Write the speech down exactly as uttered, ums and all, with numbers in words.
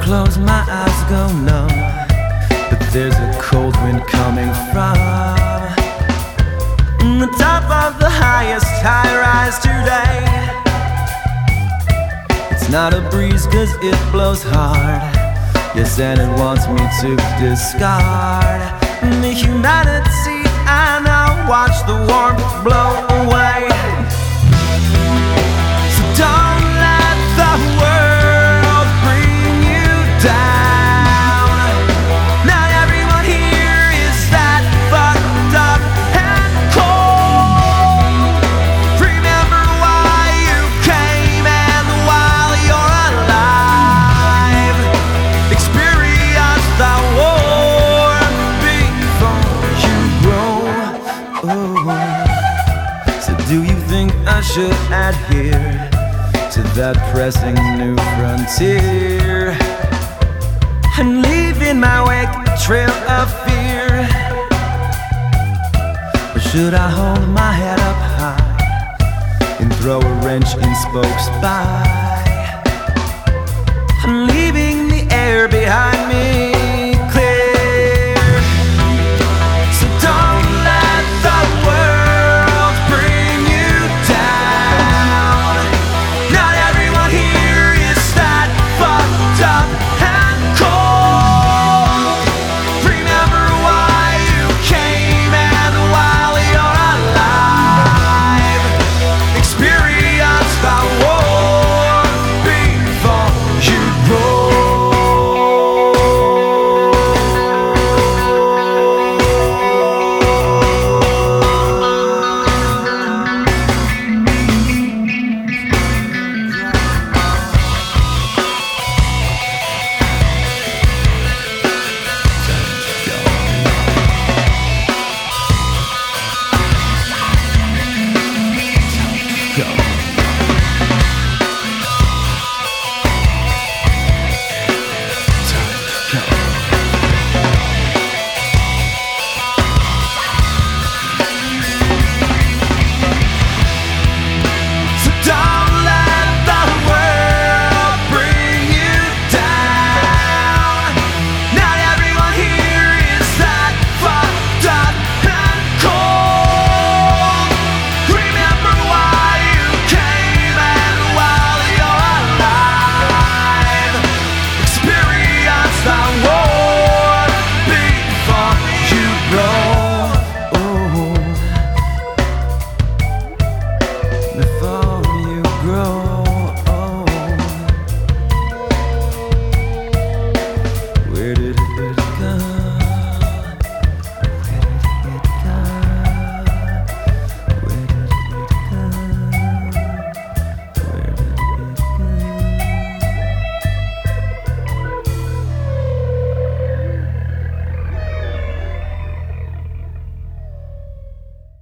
close, my eyes go numb, but there's a cold wind coming from the top of the highest high-rise today. It's not a breeze cause it blows hard, yes, and it wants me to discard the humanity I now watch the warmth blow away. So don't let the world bring you down. Not everyone here is that fucked up and cold. Remember why you came and while you're alive, experience the war before you grow. Oh. So do you think I should adhere to that pressing new frontier and leave in my wake a trail of fear? Or should I hold my head up high and throw a wrench in spokes by, leaving the air behind